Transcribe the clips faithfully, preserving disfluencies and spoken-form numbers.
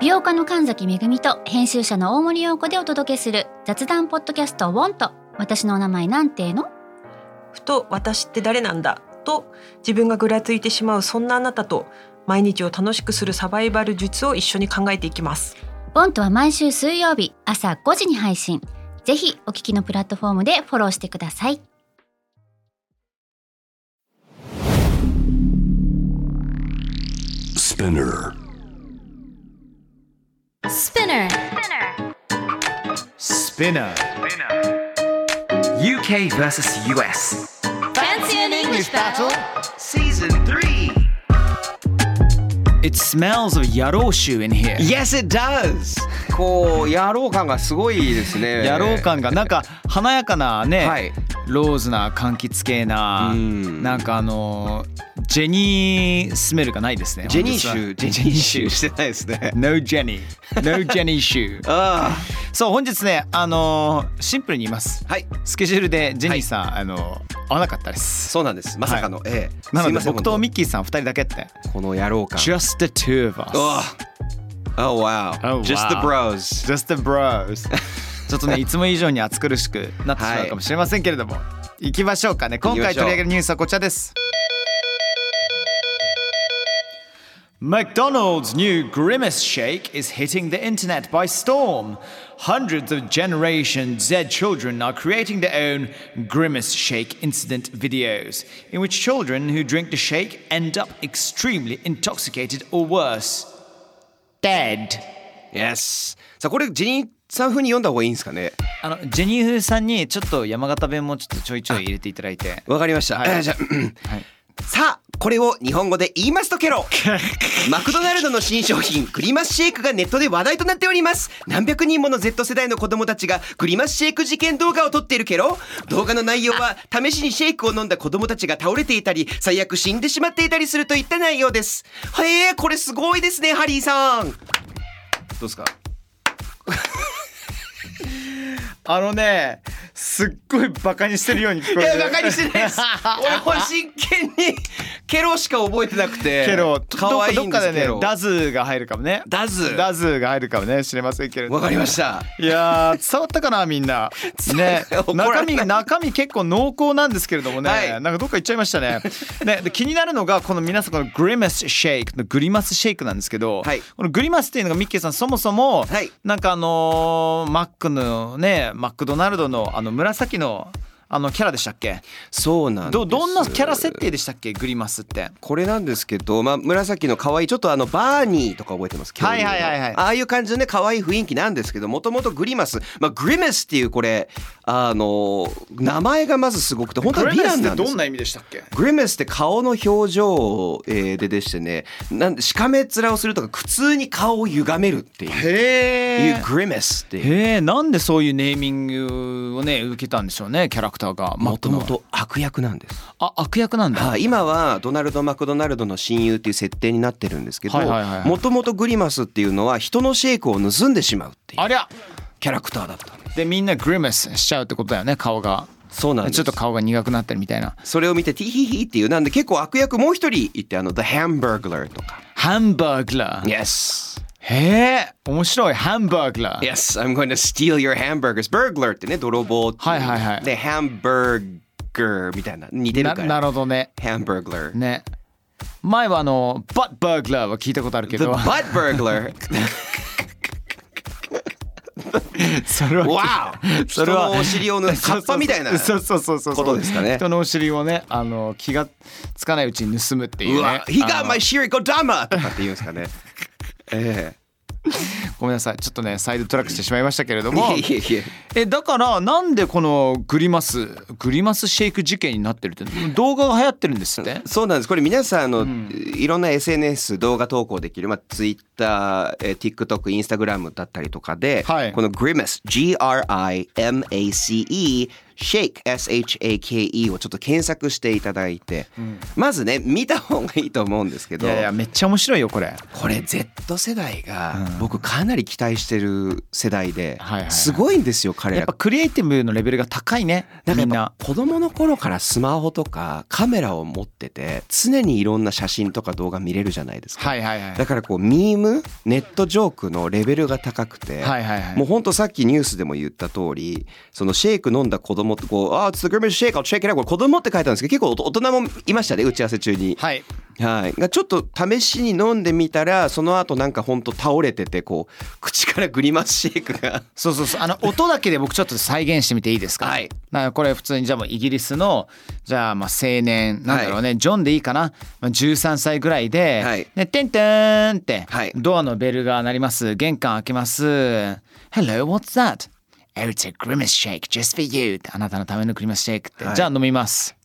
美容家の神崎めぐみと編集者の大森洋子でお届けする雑談ポッドキャストウォンと私のお名前なんての。 ふと私って誰なんだと自分がぐらついてしまうそんなあなたと毎日を楽しくするサバイバル術を一緒に考えていきます。 ウォンとは毎週水曜日朝ごじに配信。ぜひお聞きのプラットフォームでフォローしてください。 Spinner Spinner Spinnerユーケー versus ユーエス Fancy an English battle Season three It smells of 野郎臭 in here Yes it does こう野郎感がすごいですね。 野郎感がなんか華やかなね、 はい、 ローズな柑橘系な、んなんかあのジェニースメルがないですね。 ジェニー臭ジェニー臭してないですね。 No Jenny No Jenny 臭ああそう本日ねあのー、シンプルに言います、はい、スケジュールでジェニーさん、はい、あの合わなかったです。 そうなんですまさかの、はいええ、 なので僕とミッキーさんふたりだけってこの野郎感 Just the two of us Oh wow. Oh, Just wow. the bros. Just the bros. ちょっとねいつも以上に暑苦しくなってしまうかもしれませんけれども、はい、行きましょうかね。今回取り上げるニュースはこちらです。McDonald's new Grimace Shake is hitting the internet by storm. Hundreds of Generation Z children are creating their own Grimace Shake incident videos, in which children who drink the shake end up extremely intoxicated or worse.Dead. Yes. さあこれジェニーさん風に読んだ方がいいんですかね。 あのジェニー風さんにちょっと山形弁もちょっとちょいちょい入れていただいて。 わかりました。はい、じゃあ、はい、さあこれを日本語で言いますとケロ。マクドナルドの新商品グリマスシェイクがネットで話題となっております。何百人もの Z 世代の子供たちがグリマスシェイク事件動画を撮っているケロ。動画の内容は試しにシェイクを飲んだ子供たちが倒れていたり最悪死んでしまっていたりするといった内容です。へえこれすごいですねハリーさん。どうですかあのねすっごいバカにしてるように聞こえる。 いやバカにしてないです俺これ真剣にケロしか覚えてなくてケロ可愛いんです。どっかでねダズが入るかもね。 ダズダズが入るかもね知れませんけれど。 わかりました。 いや伝わったかなみんなね中身中身結構濃厚なんですけれどもね、はい、なんかどっか行っちゃいましたね。ねで気になるのがこの皆さんこのグリマスシェイクのグリマスシェイクなんですけど、はい、このグリマスっていうのがミッキーさんそもそも、はい、なんかあのー、マックのねマクドナルドのあの紫のあのキャラでしたっけ。 そうなんです。 ど, どんなキャラ設定でしたっけグリマスって。 これなんですけど、まあ、紫の可愛いちょっとあのバーニーとか覚えてます。 はいはいはいはい。 ああいう感じのね可愛い雰囲気なんですけどもともとグリマス、まあ、グリマスっていうこれあの名前がまずすごくて本当はヴィランなんです。グリマスってどんな意味でしたっけ。 グリマスって顔の表情ででしてねなんでしかめ面をするとか苦痛に顔を歪めるっていうへいうグリマスっていう。 へえなんでそういうネーミングをね受けたんでしょうねキャラクターが。 もともと悪役なんです。 あ悪役なんだ、 はあ、今はドナルド・マクドナルドの親友っていう設定になってるんですけどもともとグリマスっていうのは人のシェイクを盗んでしまうっていうありゃキャラクターだったんです。 でみんなグリマスしちゃうってことだよね顔が。 そうなんです。 ちょっと顔が苦くなったりみたいな。 それを見てティヒヒっていうなんで結構悪役もう一人いてあの The Hamburglar とか。 ハンバーグラー Yes へえ面白いハンバーグラー Yes I'm going to steal your hamburgers Burglar ってね泥棒ってはいはいはいでハンバーガーみたいな似てるからな, なるほどねハンバーグラーね前はあのバッバーグラーは聞いたことあるけど The butt burglar それは Wow それは人のお尻をカッパみたいなそうそうそうそうことですかね。 人のお尻をねあの気がつかないうちに盗むっていうね。 うわ He got my shirikodama とかって言うんですかねええごめんなさいちょっとねサイドトラックしてしまいましたけれどもいえいええだからなんでこのグリマスグリマスシェイク事件になってるって動画が流行ってるんですって。 そうなんです。これ皆さんあの、うん、いろんな エスエヌエス 動画投稿できる、まあ、Twitter、えー、TikTok、Instagram だったりとかで、はい、この Grimace G R I M A C E Shakeエスエイチエーケーイー をちょっと検索していただいて、うん、まずね見た方がいいと思うんですけど。 いやいやめっちゃ面白いよこれ。 これ Z 世代が僕かなり期待してる世代で、 はいはいはい、 すごいんですよ彼ら。 やっぱクリエイティブのレベルが高いね。 なんかやっぱみんな子供の頃からスマホとかカメラを持ってて常にいろんな写真とか動画見れるじゃないですか、 はいはいはい、 だからこうミームネットジョークのレベルが高くて、 はいはいはい、 もうほんとさっきニュースでも言った通り、そのシェイク飲んだ子供ってこう、あ、it's the grimace shake, I'll check it out、これ子供って書いたんですけど、結構大人もいましたね、打ち合わせ中に。 はい、 はい、がちょっと試しに飲んでみたら、その後なんかほんと倒れてて、こう口からグリマスシェイクがそうそうそう、あの音だけで僕ちょっと再現してみていいですか。 はい、 だからこれ普通にじゃあもうイギリスのじゃあまあ青年なんだろうね、はい、ジョンでいいかな、じゅうさんさいぐらいで、はい、でテンテンって、はい、ドアのベルが鳴ります、玄関開けます、 Hello, what's that? Oh, it's a grimace shake just for you って、あなたのためのグリマスシェイクって、はい、じゃあ飲みます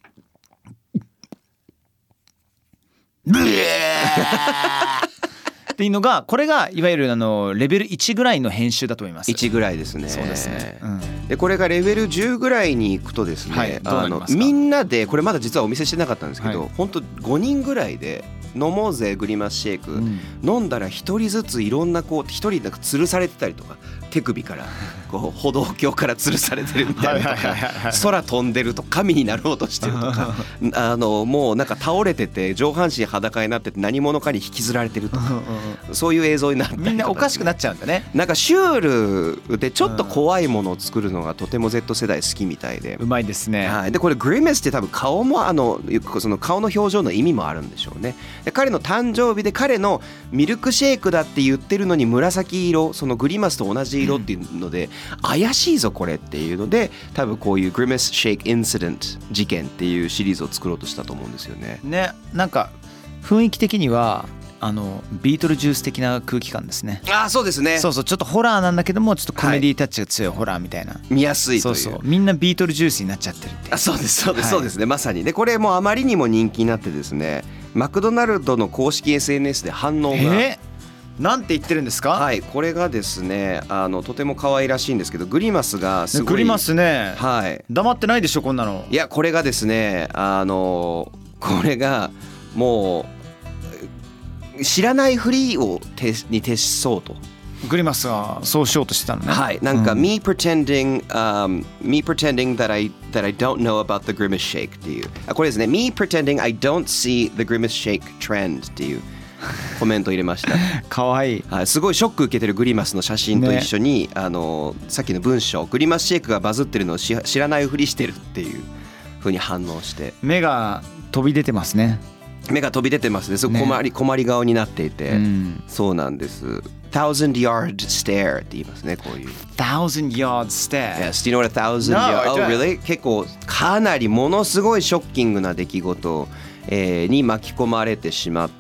っていうのが、これがいわゆるあのレベルいちぐらいの編集だと思います。 いちぐらいですね。 そうですね、うん、でこれがレベルじゅうぐらいに行くとですね、はい、あのみんなで、これまだ実はお見せしてなかったんですけど、はい、本当ごにんぐらいで飲もうぜグリマスシェイク、うん、飲んだら一人ずついろんなこう一人なんか吊るされてたりとか、手首からこう歩道橋から吊るされてるみたいなとか、空飛んでると神になろうとしてるとかあのもうなんか倒れてて上半身裸になってて何者かに引きずられてるとかそういう映像になって、 みんなおかしくなっちゃうんだね。 なんかシュールでちょっと怖いものを作るのがとても Z 世代好きみたいで、 うまいですね。 はい、でこれグリマスって多分顔もあのその顔の表情の意味もあるんでしょうね。で彼の誕生日で彼のミルクシェイクだって言ってるのに紫色、そのグリマスと同じ色っていうので、うん、怪しいぞこれっていうので、多分こういうグリマスシェイクインシデント事件っていうシリーズを作ろうとしたと思うんですよね。 ね、なんか雰囲気的にはあのビートルジュース的な空気感ですね。 ああそうですね。 そうそう、ちょっとホラーなんだけどもちょっとコメディタッチが強いホラーみたいな、はい、 見やすいという。 そうそう、みんなビートルジュースになっちゃってるっていう。 あ、そうですそうです、はい、そうですね、まさに。でこれもあまりにも人気になってですね、マクドナルドの公式 エスエヌエス で反応が、 えー、なんて言ってるんですか。 はい、これがですね、あのとても可愛らしいんですけど、グリマスがすごい、 グリマスね、 はい、 黙ってないでしょこんなの。 いやこれがですね、あのこれがもう知らないふりをに徹しそうと、 グリマスがそうしようとしてたのね。 はい、なんか、うん、me pretending、um, me pretending that I that I don't know about the grimace shake っていう、あ、これですね、me pretending I don't see the grimace shake trend っていうコメント入れました。 かわいい、 はい、すごいショック受けてるグリマスの写真と一緒に、ね、あのさっきの文章、グリマスシェイクがバズってるのを知らないふりしてるっていう風に反応して、 目が飛び出てますね。 目が飛び出てますね。すごい困り、ね、困り顔になっていて、うん、そうなんです。thousand yard stare って言いますね、こういう。 thousand yard stare。 Yes, do you know what a thousand yard? No, Oh, really? 結構かなりものすごいショッキングな出来事、えー、に巻き込まれてしまって、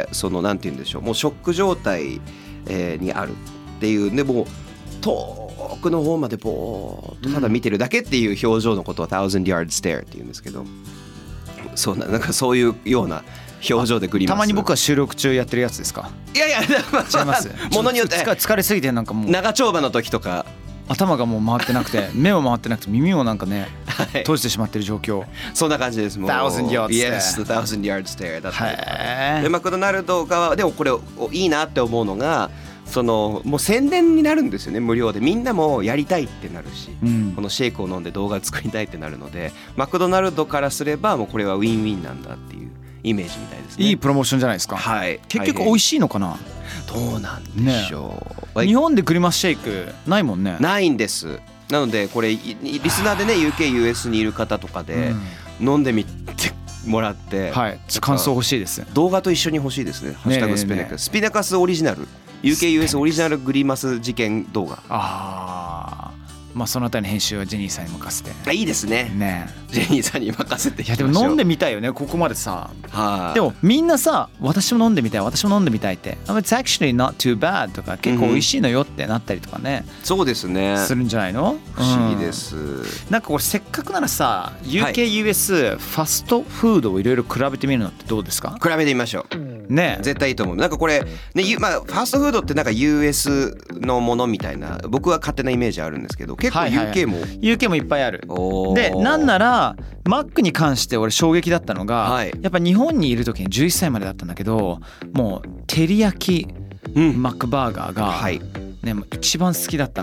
そのなんて言うんでしょう、もうショック状態、えー、にあるっていう。でもう遠くの方までぼーっとただ見てるだけっていう表情のことを thousand yard stare って言うんですけど、そうな、なんかそういうような表情でグリマス。 たまに僕は収録中やってるやつですか。 いやいや、違います。ものによって疲れすぎて、なんかもう長丁場の時とか頭がもう回ってなくて目も回ってなくて耳もなんかね、はい、閉じてしまってる状況。 そんな感じです。もう thousand yard stare Yes, the thousand yard stare だったりとかで、マクドナルド側でもこれいいなって思うのが、そのもう宣伝になるんですよね、無料で。みんなもやりたいってなるし、うん、このシェイクを飲んで動画作りたいってなるので、マクドナルドからすればもうこれはウィンウィンなんだっていうイメージみたいですね。 いいプロモーションじゃないですか。 はい、 結局美味しいのかな。 どうなんでしょう、ね、 日本でグリマスシェイクないもんね。 ないんです。なのでこれリスナーでね ユーケー、ユーエス にいる方とかで飲んでみてもらって、 はい、感想欲しいです。 動画と一緒に欲しいですね。ハッシュタグスピネカス、スピネカスオリジナル ユーケー、ユーエス オリジナルグリマス事件動画。 ああ、まあそのあたりの編集はジェニーさんに任せて。 あ、いいですね。 ね、 ジェニーさんに任せていきましょう。 いやでも飲んでみたいよね、ここまでさ。 はあ、 でもみんなさ、私も飲んでみたい、私も飲んでみたいって、It's actually not too bad とか、結構美味しいのよってなったりとかね、 うん、そうですね、 するんじゃないの。 不思議です、うん、 なんかこれせっかくならさ ユーケー、ユーエス、はい、ファストフードをいろいろ比べてみるのってどうですか。 比べてみましょうね。絶対いいと思う。なんかこれね、まあファストフードってなんか ユーエス のものみたいな、僕は勝手なイメージあるんですけど、結構 ユーケー も、はいはいはい、ユーケー もいっぱいある。で、なんならマックに関して俺衝撃だったのが、はい、やっぱ日本にいる時にじゅういっさいまでだったんだけど、もう照り焼きマックバーガーが、はい、ね、もう一番好きだったの。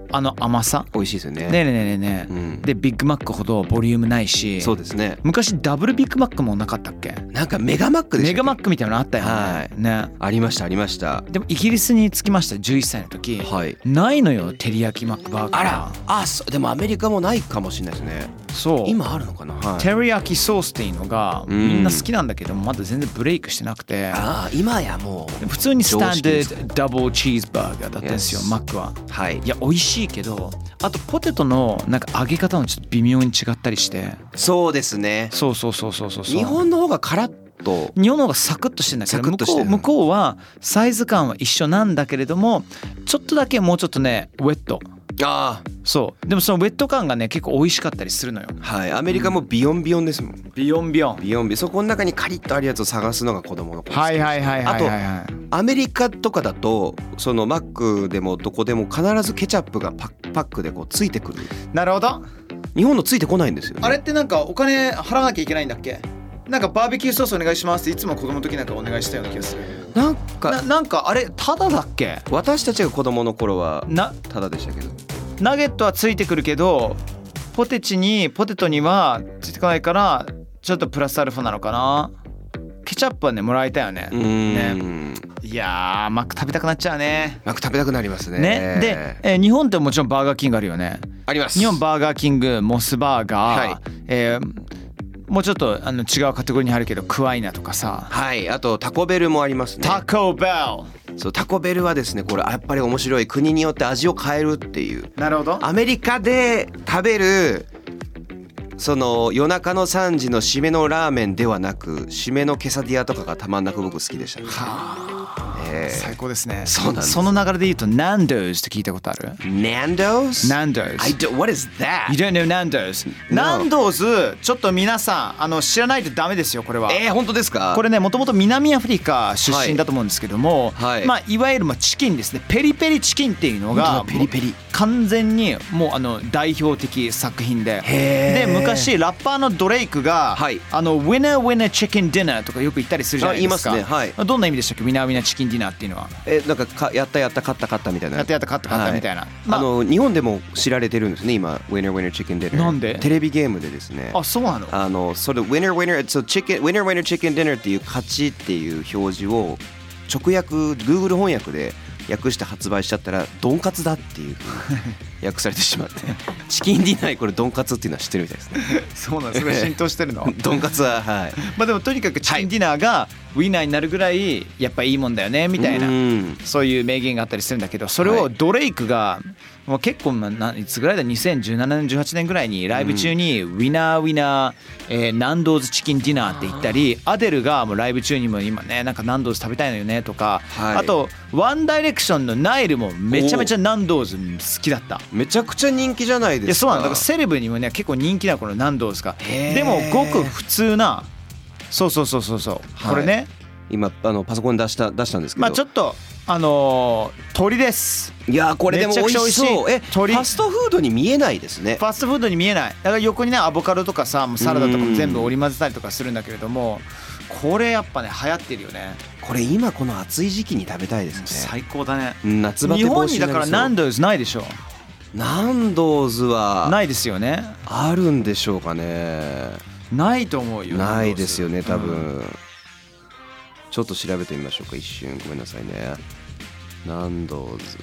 あの甘さ。 美味しいですよね。 ねえねえねえねえ、うん、でビッグマックほどボリュームないし。 そうですね。 昔ダブルビッグマックもなかったっけ？ なんかメガマックでしたっけ？ メガマックみたいなのあったよね。 はい、 ね。 ありましたありました。 でもイギリスに着きましたじゅういっさいの時、はい、ないのよ照り焼きマックバーガー。 あら、あ、でもアメリカもないかもしれないですね。 そう。 今あるのかな。はい、 照り焼きソースっていうのがみんな好きなんだけど、まだ全然ブレイクしてなくて。 ああ、今やもう普通にスタンダードダブルチーズバーガーだったんですよ、マックは。 はい。 いや美味しいけど、あとポテトのなんか揚げ方もちょっと微妙に違ったりして。 そうですね。 そうそうそうそうそう。 日本の方がカラッと、 日本の方がサクッとしてるんだけど、向こう、向こうはサイズ感は一緒なんだけれども、ちょっとだけもうちょっとねウェット。 ああ、 そうでもそのウェット感がね結構美味しかったりするのよ。 はい。アメリカもビヨンビヨンですもん、うん、 ビヨンビヨンビヨンビヨン。そこの中にカリッとあるやつを探すのが子供の頃です。 はいはいはいはいはい、はい、 あとアメリカとかだとそのマックでもどこでも必ずケチャップがパッパックでこうついてくる。 なるほど。 日本のついてこないんですよね。 あれってなんかお金払わなきゃいけないんだっけ？なんかバーベキューソースお願いしますっていつも子供の時なんかお願いしたような気がする。 なんかな, なんかあれタダだっけ？ 私たちが子供の頃はタダでしたけど、 ナゲットはついてくるけどポテチにポテトにはついてこないからちょっとプラスアルファなのかな。ケチャップはねもらえたよね。 うーん、 ね、いやーマック食べたくなっちゃうね。 マック食べたくなりますね。 ねで、えー、日本ってもちろんバーガーキングあるよね。 あります。 日本バーガーキング、モスバーガー、はい、えーもうちょっとあの違うカテゴリーに入るけどクワイナとかさ。 はい。あとタコベルもありますね。 タコベル。 そうタコベルはですね、これやっぱり面白い。国によって味を変えるっていう。 なるほど。 アメリカで食べるその夜中のさんじの締めのラーメンではなく、締めのケサディアとかがたまんなく僕好きでした、ね。はあ、えー、最高ですね。 そうなんです。 その流れで言うと Nando's って聞いたことある？ Nando's? Nando's. I don't, what is that? You don't know Nando's? Nando's ちょっと皆さんあの知らないとダメですよこれは。 えー、本当ですか？ これねもともと南アフリカ出身だと思うんですけども、はい、まあいわゆるまあチキンですね。ペリペリチキンっていうのがペリペリ完全にもうあの代表的作品で、で昔ラッパーのドレイクが、はい、あの Winner Winner Chicken Dinner とかよく言ったりするじゃないですか。 言いますね。はい。 どんな意味でしたっけ？ Winner Winner Chicken Dinner っていうのは。 えなんかかやったやった勝った勝ったみたいな。 やったやった勝った勝ったみたいな。はい、 まあ、あの日本でも知られてるんですね今 Winner Winner Chicken Dinner。 なんで？ テレビゲームでですね。 あ、そうなの？ あのそれ Winner Winner so Chicken Winner Winner Chicken Dinner っていう勝ちっていう表示を直訳 Google 翻訳で訳して発売しちゃったらドンカツだっていう訳されてしまってチキンディナーこれドンカツっていうのは知ってるみたいですね。 そうなんですね。浸透してるのドンカツははい。 まあでもとにかくチキンディナーがウィナーになるぐらいやっぱいいもんだよねみたいな、そういう名言があったりするんだけど、それをドレイクがもう結構いつぐらいだにせんじゅうななねんじゅうはちねんぐらいにライブ中にウィナーウィナー、えー、ナンドーズチキンディナーって言ったり、アデルがもうライブ中にも今ねなんかナンドーズ食べたいのよねとか、はい、あとワンダイレクションのナイルもめちゃめちゃナンドーズ好きだった。 めちゃくちゃ人気じゃないですか。いやそうなんだ。だからセレブにもね結構人気なこのナンドーズが。でもごく普通な、そうそうそうそうそう、はい、これね今あのパソコンに出した出したんですけど、 まあちょっとあのー、鳥です。 いやこれでも美味しそう。え鳥ファストフードに見えないですね。 ファストフードに見えない。だから横にねアボカドとかさサラダとかも全部織り交ぜたりとかするんだけれども、これやっぱね流行ってるよね。 これ今この暑い時期に食べたいですね。 最高だね。 夏バテ日本にだからナンドーズないでしょ。 ナンドーズはないですよね。 あるんでしょうかね。 ないと思うよ。 ないですよね多分、うん、ちょっと調べてみましょうか一瞬。ごめんなさいね。ナンドーズ、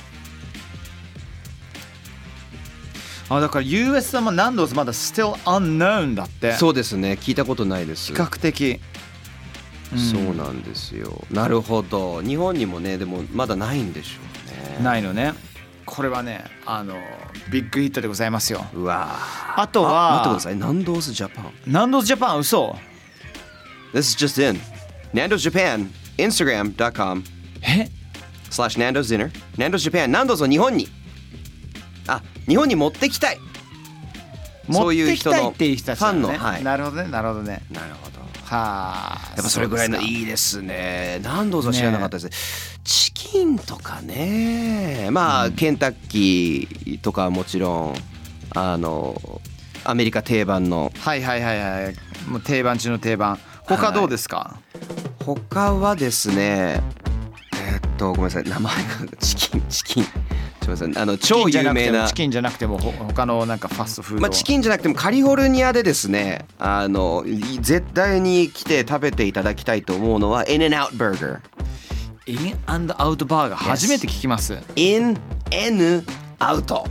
あだから ユーエス はまあナンドーズまだ still unknown だって。 そうですね聞いたことないです。 比較的、 うん、そうなんですよ。なるほど。日本にもねでもまだないんでしょうね。 ないのね。これはねあのビッグヒットでございますよ。 うわあとは待ってください。ナンドーズジャパン。 ナンドーズジャパン嘘。 This is just in Nando's Japan Instagram dot com え slash Nando's Dinner Nando's Japan ナンドーズを日本にあ日本に持ってきたい。 持ってきたいっていう人たちだね。 ファンの、はい、 なるほどねなるほどねなるほど。 はあやっぱそれぐらいのいいですね。ナンドーズは知らなかったですね。チキンとかねまあ、うん、ケンタッキーとかはもちろんあのアメリカ定番のはいはいはいはいもう定番中の定番。他どうですか？はい、 他はですねえー、っとごめんなさい名前がチキンチキンすみません、あの超有名なチキンじゃなくても他のなんかファストフード、 まあ、チキンじゃなくてもカリフォルニアでですね、あの絶対に来て食べていただきたいと思うのは In-N-Out Burger。 In-N-Out バーガー初めて聞きます。 In-N-Out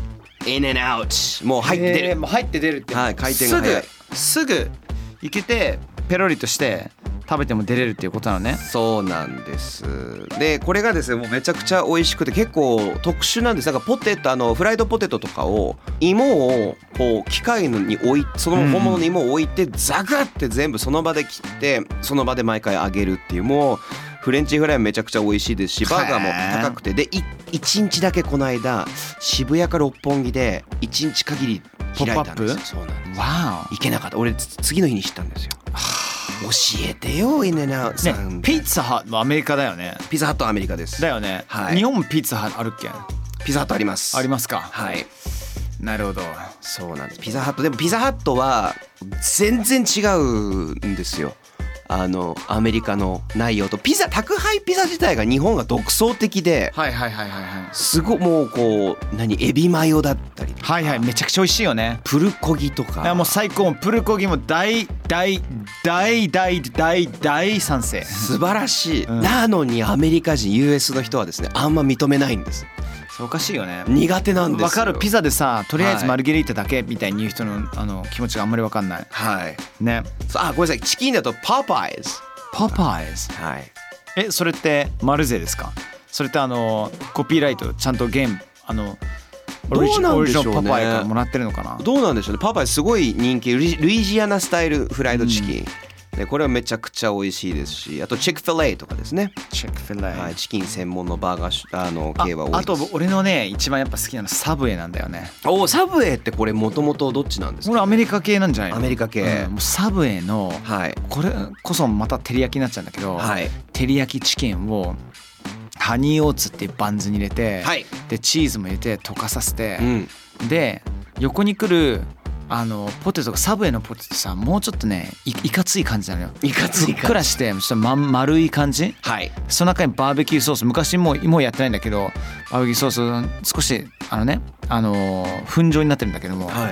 In-N-Out もう入って出る、 えー、もう入って出るって、 はい、回転が早い。 すぐすぐ行けてペロリとして食べても出れるっていうことなのね。 そうなんです。でこれがですねもうめちゃくちゃ美味しくて結構特殊なんです。なんかポテトあのフライドポテトとかを芋をこう機械に置いその本物の芋を置いてザクって全部その場で切ってその場で毎回揚げるっていう、もうフレンチフライもめちゃくちゃ美味しいですしバーガーも高くて、でいちにちだけこの間渋谷か六本木でいちにち限り開いたんですよ。そうなんです。 わ行けなかった。俺次の日に知ったんですよ。教えてよ、インナーさん、 ね、ピッツァハットもアメリカだよね。 ピザハットアメリカです。 だよね、 はい、 日本もピッツァハットあるっけ？ ピザハットあります。 ありますか。 はい。 なるほど。 そうなんです。ピザハットでもピザハットは全然違うんですよ。あのアメリカの内容とピザ宅配ピザ自体が日本が独創的で、 はいはいはいはいはい。 すごいもうこう何エビマヨだったりとか、 はいはい、めちゃくちゃ美味しいよね。 プルコギとか。 いやもう最高。プルコギも大大大大大大賛成。 素晴らしい、 うん、 なのにアメリカ人 ユーエス の人はですねあんま認めないんです。 そうおかしいよね。 苦手なんですよ。 わかる。ピザでさとりあえずマルゲリータだけみたいに言う人のあの気持ちがあんまりわかんない。 はいね。 あごめんなさい、チキンだとパパイズ。 パパイズ。 はい。 えそれってマルゼですか？それってあのコピーライトちゃんとゲームあのオリジナルパパイからもらってるのかな。 どうなんでしょうね。パパイすごい人気。ルイジアナスタイルフライドチキン、うんでこれはめちゃくちゃ美味しいですし、あとチェックフィレイとかですね。 チェックフィレイ、 はい、チキン専門のバーガーあの系は多いです。 あ, あと俺のね一番やっぱ好きなのサブウェイなんだよね。 おサブウェイってこれもともとどっちなんですか？ 俺アメリカ系なんじゃないの？ アメリカ系、 うん、もうサブウェイの、 はい、 これこそまた照り焼きになっちゃうんだけど、 はい、 照り焼きチキンをハニーオーツっていうバンズに入れて、 はい、 でチーズも入れて溶かさせて、 うん、 で横に来るあのポテトがサブウェイのポテトさもうちょっとね い, いかつい感じなのよ。 いかつい感じ。 ふっくらしてちょっと、ま、丸い感じ。 はい。 その中にバーベキューソース、昔もうもうやってないんだけどバーベキューソース少しあのねあの粉状になってるんだけども、 はい、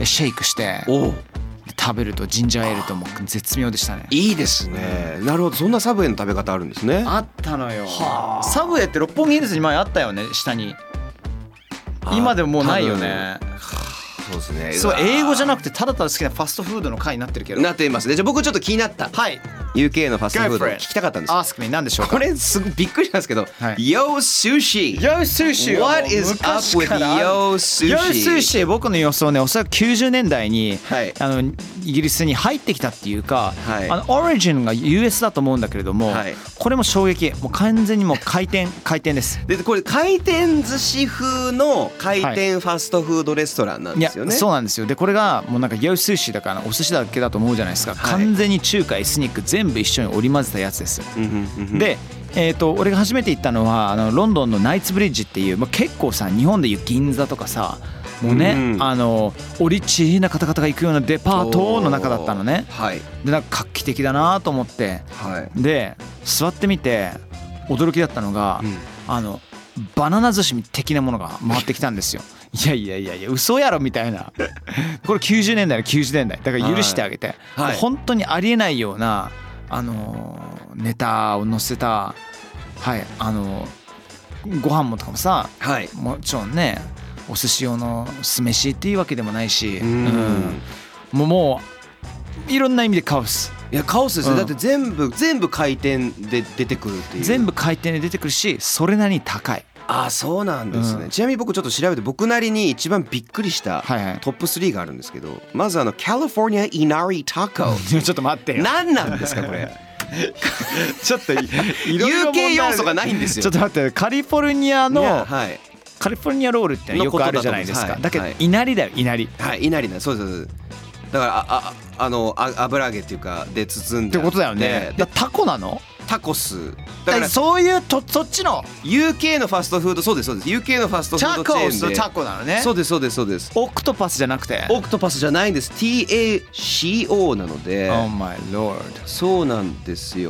シェイクしてお食べるとジンジャーエールとも絶妙でしたね。 いいですね。なるほど。そんなサブウェイの食べ方あるんですね。 あったのよ。サブウェイって六本木ヒルズに前あったよね下に。今でももうないよね。 そうですね。 そう英語じゃなくてただただ好きなファストフードの回になってるけど。 なっていますね。じゃあ僕ちょっと気になった。 はい。 ユーケー のファストフード聞きたかったんです。 Ask me 何でしょうか。 これすごいびっくりしたんですけど、はい、Yo Sushi Yo Sushi What is up with Yo Sushi Yo Sushi 僕の予想ねおそらくきゅうじゅうねんだいに、はい、あのイギリスに入ってきたっていうか、はい、あのオリジンが ユーエス だと思うんだけれども、はい、これも衝撃。もう完全にもう回転回転です。 でこれ回転寿司風の回転ファストフードレストランなんですよね。 いやそうなんですよ。でこれがもうなんか Yo Sushi だからお寿司だけだと思うじゃないですか、はい、完全に中華エスニック全部一緒に織り交ぜたやつです。で、えー、と俺が初めて行ったのはあのロンドンのナイツブリッジっていう、まあ、結構さ日本でいう銀座とかさもうね、うん、あのオリチーな方々が行くようなデパートの中だったのね、はい、でなんか画期的だなと思って、はい、で座ってみて驚きだったのが、うん、あのバナナ寿司的なものが回ってきたんですよ。いやいやいやいや嘘やろみたいなこれきゅうじゅうねんだいのきゅうじゅうねんだいだから許してあげて、はいはい、本当にありえないようなあのネタを載せた、はいあのご飯もとかもさ、はい、もちろんねお寿司用の酢飯っていうわけでもないし、うん、もうもういろんな意味でカオス。 いやカオスですね、うん、だって全部全部回転で出てくるっていう。 全部回転で出てくるしそれなりに高い。 ああそうなんですね、うん、ちなみに僕ちょっと調べて僕なりに一番びっくりしたトップスリーがあるんですけど、まずあのカリフォルニアイナリタコちょっと待ってよ。 何なんですかこれちょっといろいろユーケー 要素がないんですよ。 ちょっと待ってカリフォルニアの、はい、カリフォルニアロールってよくあるじゃないですか。だ, だけどいなりだよいなり。 はいいなりだそうです。だからあああのあ油揚げっていうかで包んでってことだよね。だタコなのタコスだからそういうとそっちのユーケー のファストフード。そうですそうです ユーケー のファストフードチェーンでタコスタコなのね。 そうですそうですそうです。 オクトパスじゃなくてオクトパスじゃないんです。 ティーエーシーオー なので Oh my lord そうなんですよ。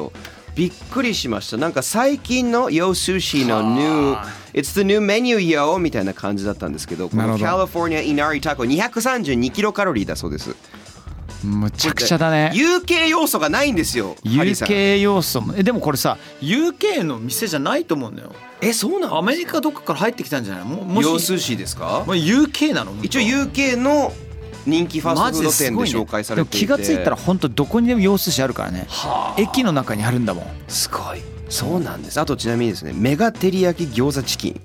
びっくりしました。なんか最近の Yo Sushi の new It's the new menu yo みたいな感じだったんですけど、この California Inari Taco にひゃくさんじゅうにキロカロリーだそうです。 むちゃくちゃだね。 ユーケー 要素がないんですよ。 ユーケー 要素もえでもこれさ ユーケー の店じゃないと思うんだよ。 えそうなの？ アメリカどっかから入ってきたんじゃない？ももし Yo Sushi ですか？ ユーケー なの？ 一応 ユーケー の人気ファーストフード店で紹介されていて、 ね、でも気がついたら本当どこにでも洋寿司あるからね。駅の中にあるんだもん。 すごい。そうなんです。あとちなみにですね、メガ照り焼き餃子チキン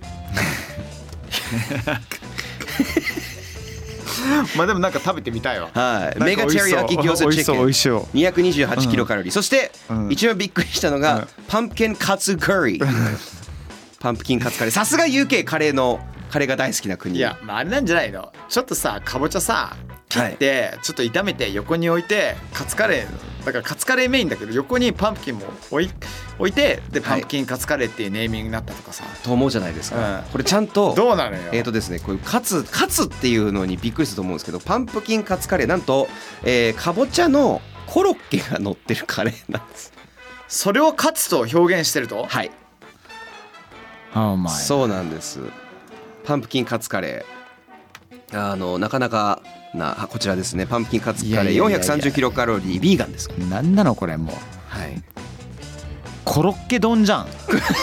まあでもなんか食べてみたいわ。 はい。メガ照り焼き餃子チキンにひゃくにじゅうはちキロカロリー、うん、そして、うん、一番びっくりしたのが、うん、パンプキンカツカリーパンプキンカツカレー。さすが ユーケー カレーのカレーが大好きな国。 いや、まあ、あれなんじゃないの。ちょっとさかぼちゃさ切ってちょっと炒めて横に置いてカツカレーだからカツカレーメインだけど横にパンプキンも置い置いてでパンプキンカツカレーっていうネーミングになったとかさ、はい、 と思うじゃないですか、うん、これちゃんとどうなのよ。 えーとですねこういうカツカツっていうのにびっくりすると思うんですけど、パンプキンカツカレーなんと、えー、かぼちゃのコロッケが乗ってるカレーなんです。 それをカツと表現してると。 はい、 oh my。 そうなんです。パンプキンカツカレー、あのなかなかなこちらですね。パンプキンカツカレーよんひゃくさんじゅうキロカロリー、ビーガンです。 なんなのこれもう、 はい、 コロッケ丼じゃん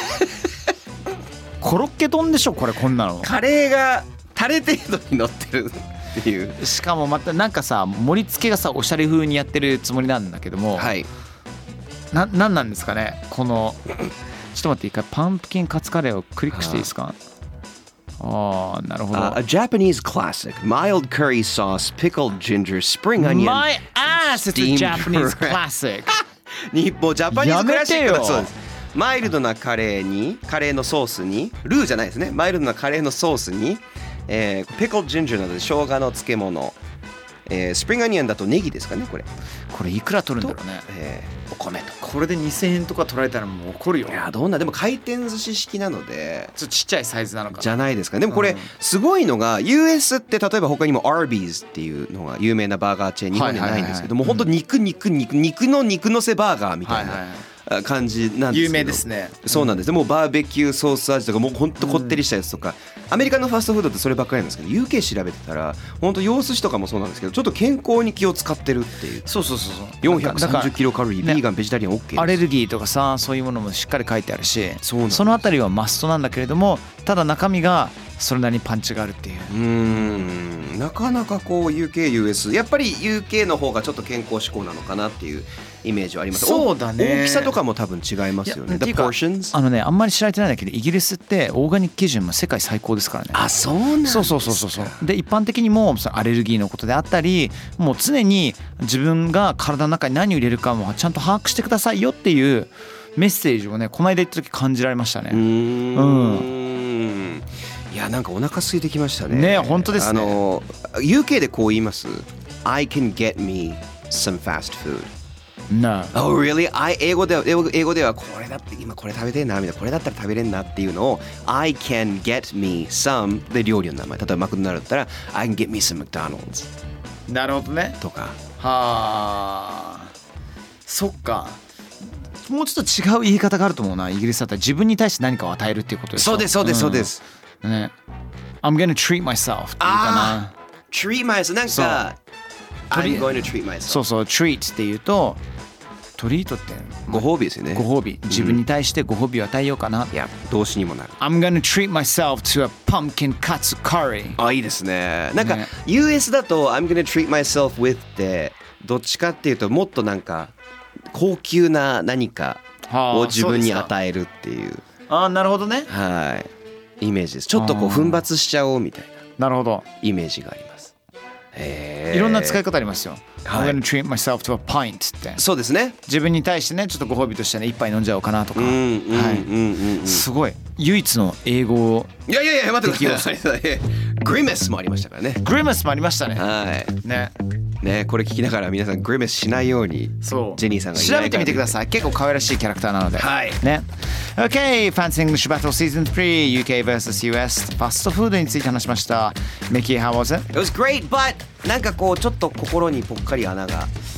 コロッケ丼でしょこれ。こんなのカレーがタレ程度に乗ってるっていう。 しかもまたなんかさ盛り付けがさおしゃれ風にやってるつもりなんだけども、 はい、 な、なんなんですかねこのちょっと待って一回パンプキンカツカレーをクリックしていいですか。ああ、なるほど。 uh, A Japanese classic, mild curry sauce, pickled ginger, spring onion. My ass, it's a Japanese classic. 日本ジャパニーズクラシックだそうです。マイルドなカレーにカレーのソースにルーじゃないですね。マイルドなカレーのソースに、えー、pickled ginger などで生姜の漬物、えー、スプリングアニオンだとネギですかね。これこれいくら取るんだろうね。 えー、お米とこれでにせんえんとか取られたらもう怒るよ。 いやどんなでも回転寿司式なのでちょっとちっちゃいサイズなのかなじゃないですか。でもこれすごいのが ユーエス って例えば他にも アービーズ っていうのが有名なバーガーチェーン日本にはないんですけども、本当肉肉肉肉の肉のせバーガーみたいな、はいはい感じなんですけど有名ですね。 そうなんです。でもうバーベキューソース味とかもうほんとこってりしたやつとか、アメリカのファストフードってそればっかりなんですけど ユーケー 調べてたら本当洋寿司とかもそうなんですけどちょっと健康に気を使ってるっていう。 そうそうそうそうよんひゃくさんじゅうキロカロリー、ビーガンベジタリアン OK です。 アレルギーとかさそういうものもしっかり書いてあるし、そ, そのあたりはマストなんだけれども、ただ中身がそれなりにパンチがあるっていう。 うーんなかなかこう ユーケー、ユーエス やっぱり ユーケー の方がちょっと健康志向なのかなっていうイメージはあります。 そうだね。 大きさとかも多分違いますよね。The portions あのねあんまり知られてないんだけどイギリスってオーガニック基準も世界最高ですからね。 あそうなんですか。 そうそうそうそうそう。で一般的にもアレルギーのことであったりもう常に自分が体の中に何を入れるかもちゃんと把握してくださいよっていうメッセージをねこの間言った時感じられましたね。 うーんうんいやなんかお腹空いてきましたね。 ね本当ですね。 あの ユーケー でこう言います。I can get me some fast food。No. Oh really? I 英語では英語英語ではこれだって今これ食べてえなみたいなこれだったら食べれんなっていうのを I can get me some で料理の名前例えばマクドナルドだったら I can get me some McDonald's。 なるほどね。 とか。 はあ。そっか。もうちょっと違う言い方があると思うな。イギリスだったら自分に対して何かを与えるっていうことです。 そうですそうですそうです。 うん、ね。I'm gonna treat myself っていうかな。 treat myself なんか。I'm going to treat myself。 そうそう treat っていうとトリートってご褒美ですよね。 ご褒美自分に対してご褒美を与えようかな。 いや動詞にもなる。 I'm gonna treat myself to a pumpkin katsu curry。 あいいですね。なんか ユーエス だと I'm gonna treat myself with ってどっちかっていうともっとなんか高級な何かを自分に与えるっていう。 ああなるほどね。 はいイメージです。ちょっとこう奮発しちゃおうみたいな。なるほど。 イメージがあります。 いろんな使い方ありますよ。はい、I'm gonna treat myself to a pint って。 そうですね。 自分に対してねちょっとご褒美としてね一杯飲んじゃおうかなとか。すごい唯一の英語を。 いやいやいや待ってください。グリマスもありましたからね。 グリマスもありましたね。 はいね。 ねこれ聞きながら皆さんグリマスしないようにそうジェニーさんがいない調べてみてください。結構可愛らしいキャラクターなので。 はい。 ね。Okay, Fancy English Battle Season スリー ユーケー vs ユーエス ファストフードについて話しました。Mickey, how was it? It was great, but なんかこうちょっと心にぽっかり穴が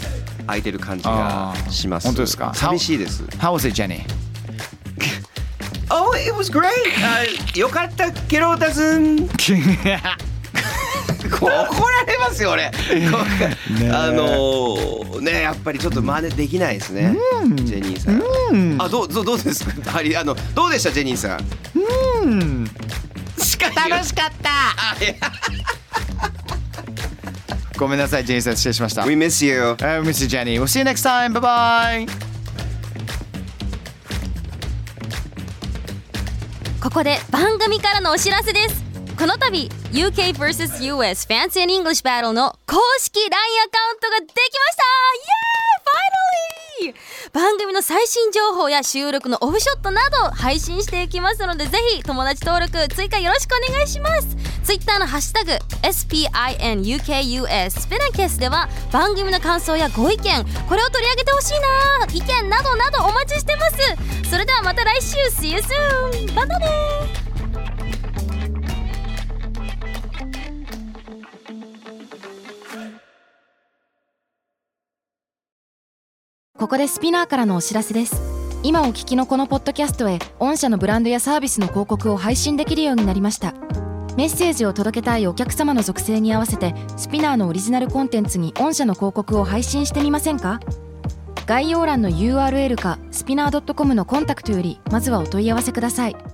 空いてる感じがします。 本当ですか？ 寂しいです。 How was it, Jenny? Oh, it was great! よかったケロタズン怒られますよ俺あのー、ねやっぱりちょっと真似できないですね、うん、ジェニーさん、うん、あどうどうどうですかあのどうでしたジェニーさん。うん楽しかったごめんなさいジェニーさん失礼しました。 We miss you、uh, We miss you Jenny. We'll see you next time. Bye bye. ここで番組からのお知らせです。この度 ユーケー ブイエス ユーエス Fancy and English Battle の公式 ライン アカウントができました。イエーイ Finally 番組の最新情報や収録のオフショットなど配信していきますので、ぜひ友達登録追加よろしくお願いします。 Twitter のハッシュタグ エスピンユーケーユーエス スピナケスでは番組の感想やご意見、これを取り上げてほしいな意見などなどお待ちしてます。それではまた来週 See you soon. またね。 ここでスピナーからのお知らせです。今お聞きのこのポッドキャストへ御社のブランドやサービスの広告を配信できるようになりました。メッセージを届けたいお客様の属性に合わせてスピナーのオリジナルコンテンツに御社の広告を配信してみませんか？概要欄の ユーアールエル かスピナー ドットコム のコンタクトよりまずはお問い合わせください。